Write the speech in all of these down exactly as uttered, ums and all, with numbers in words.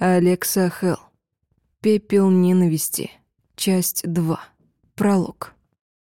Алекса Хелл. Пепел ненависти. Часть два. Пролог.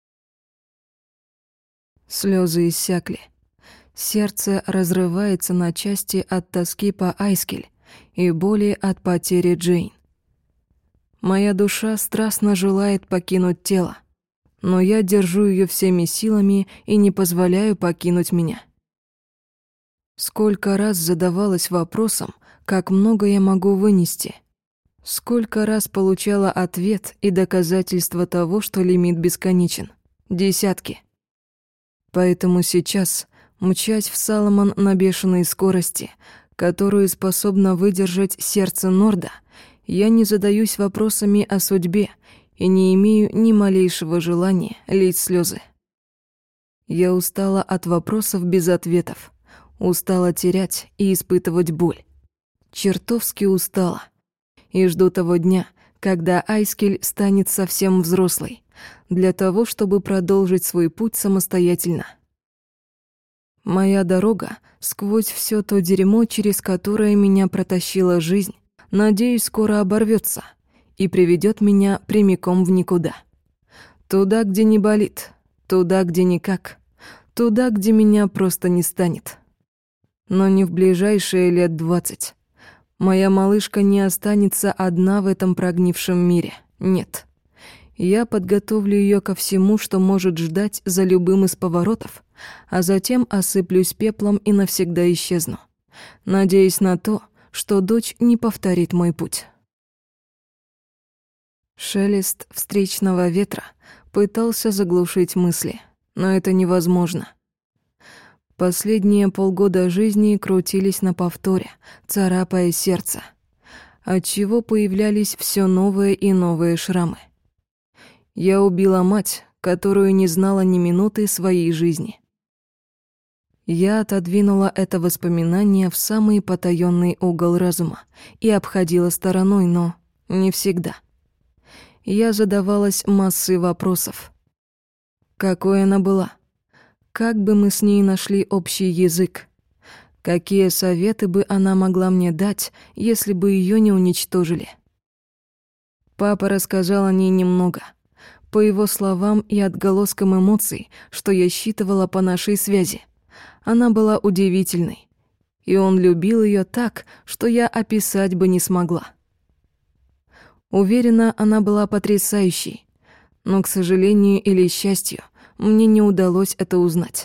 Слезы иссякли. Сердце разрывается на части от тоски по Айскель и боли от потери Джейн. Моя душа страстно желает покинуть тело, но я держу ее всеми силами и не позволяю покинуть меня. Сколько раз задавалась вопросом, как много я могу вынести. Сколько раз получала ответ и доказательства того, что лимит бесконечен. Десятки. Поэтому сейчас, мчась в Саломон на бешеной скорости, которую способно выдержать сердце Норда, я не задаюсь вопросами о судьбе и не имею ни малейшего желания лить слезы. Я устала от вопросов без ответов, устала терять и испытывать боль. Чертовски устала. И жду того дня, когда Айскель станет совсем взрослой, для того, чтобы продолжить свой путь самостоятельно. Моя дорога сквозь все то дерьмо, через которое меня протащила жизнь, надеюсь, скоро оборвется и приведет меня прямиком в никуда. Туда, где не болит, туда, где никак, туда, где меня просто не станет. Но не в ближайшие лет двадцать. Моя малышка не останется одна в этом прогнившем мире. Нет. Я подготовлю ее ко всему, что может ждать за любым из поворотов, а затем осыплюсь пеплом и навсегда исчезну, надеясь на то, что дочь не повторит мой путь. Шелест встречного ветра пытался заглушить мысли, но это невозможно. Последние полгода жизни крутились на повторе, царапая сердце, отчего появлялись все новые и новые шрамы. Я убила мать, которую не знала ни минуты своей жизни. Я отодвинула это воспоминание в самый потаённый угол разума и обходила стороной, но не всегда. Я задавалась массой вопросов. Какой она была? Как бы мы с ней нашли общий язык? Какие советы бы она могла мне дать, если бы ее не уничтожили? Папа рассказал о ней немного. По его словам и отголоскам эмоций, что я считывала по нашей связи, она была удивительной. И он любил ее так, что я описать бы не смогла. Уверена, она была потрясающей, но, к сожалению или счастью, мне не удалось это узнать.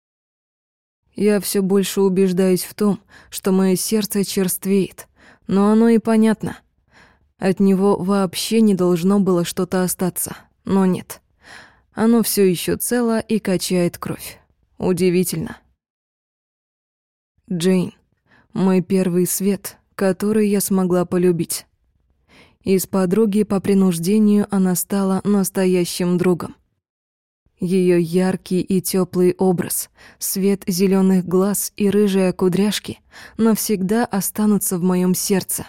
Я все больше убеждаюсь в том, что мое сердце черствеет, но оно и понятно. От него вообще не должно было что-то остаться, но нет. Оно все еще цело и качает кровь. Удивительно. Джейн, мой первый свет, который я смогла полюбить. Из подруги по принуждению она стала настоящим другом. Ее яркий и теплый образ, свет зеленых глаз и рыжие кудряшки навсегда останутся в моем сердце.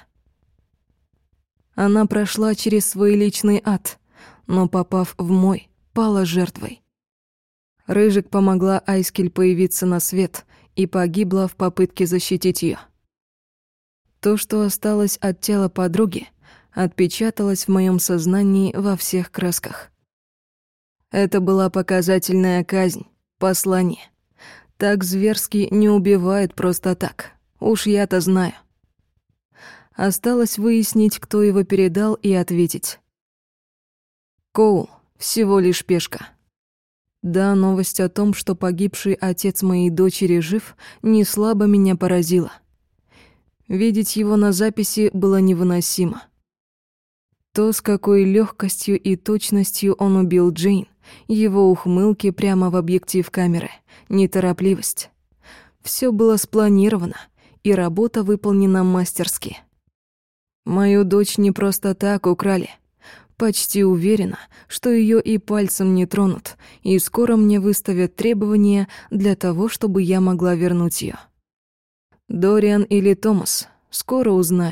Она прошла через свой личный ад, но, попав в мой, пала жертвой. Рыжик помогла Айскель появиться на свет и погибла в попытке защитить ее. То, что осталось от тела подруги, отпечаталось в моем сознании во всех красках. Это была показательная казнь, послание. Так зверски не убивают просто так. Уж я-то знаю. Осталось выяснить, кто его передал, и ответить. Коул всего лишь пешка. Да, новость о том, что погибший отец моей дочери жив, не слабо меня поразила. Видеть его на записи было невыносимо. То, с какой легкостью и точностью он убил Джейн, его ухмылки прямо в объектив камеры, неторопливость. Все было спланировано, и работа выполнена мастерски. Мою дочь не просто так украли. Почти уверена, что ее и пальцем не тронут, и скоро мне выставят требования для того, чтобы я могла вернуть ее. Дориан или Томас, скоро узнаю.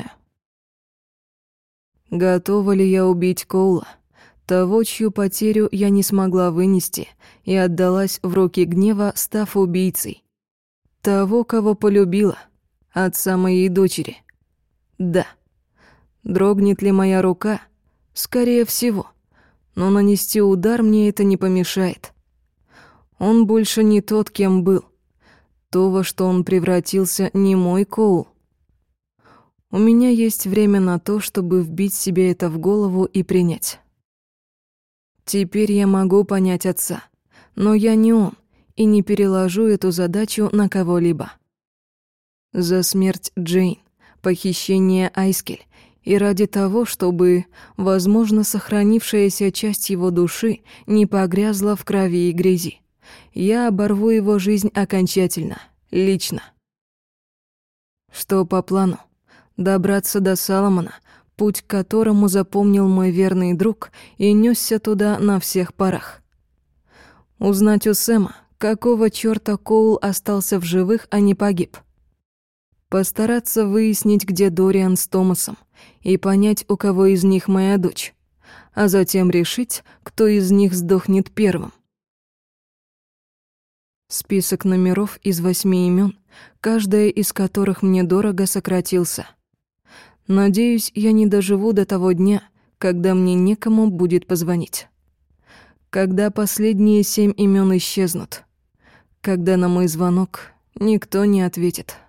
Готова ли я убить Коула? Того, чью потерю я не смогла вынести и отдалась в руки гнева, став убийцей. Того, кого полюбила, отца моей дочери. Да, Дрогнет ли моя рука? Скорее всего. Но нанести удар мне это не помешает. Он больше не тот, кем был. То, во что он превратился, не мой Коул. У меня есть время на то, чтобы вбить себе это в голову и принять. Теперь я могу понять отца, но я не он и не переложу эту задачу на кого-либо. За смерть Джейн, похищение Айскель и ради того, чтобы, возможно, сохранившаяся часть его души не погрязла в крови и грязи, я оборву его жизнь окончательно, лично. Что по плану? Добраться до Саломона, путь к которому запомнил мой верный друг и нёсся туда на всех парах. Узнать у Сэма, какого чёрта Коул остался в живых, а не погиб. Постараться выяснить, где Дориан с Томасом, и понять, у кого из них моя дочь, а затем решить, кто из них сдохнет первым. Список номеров из восьми имен, каждая из которых мне дорого, сократился. Надеюсь, я не доживу до того дня, когда мне некому будет позвонить. Когда последние семь имен исчезнут. Когда на мой звонок никто не ответит.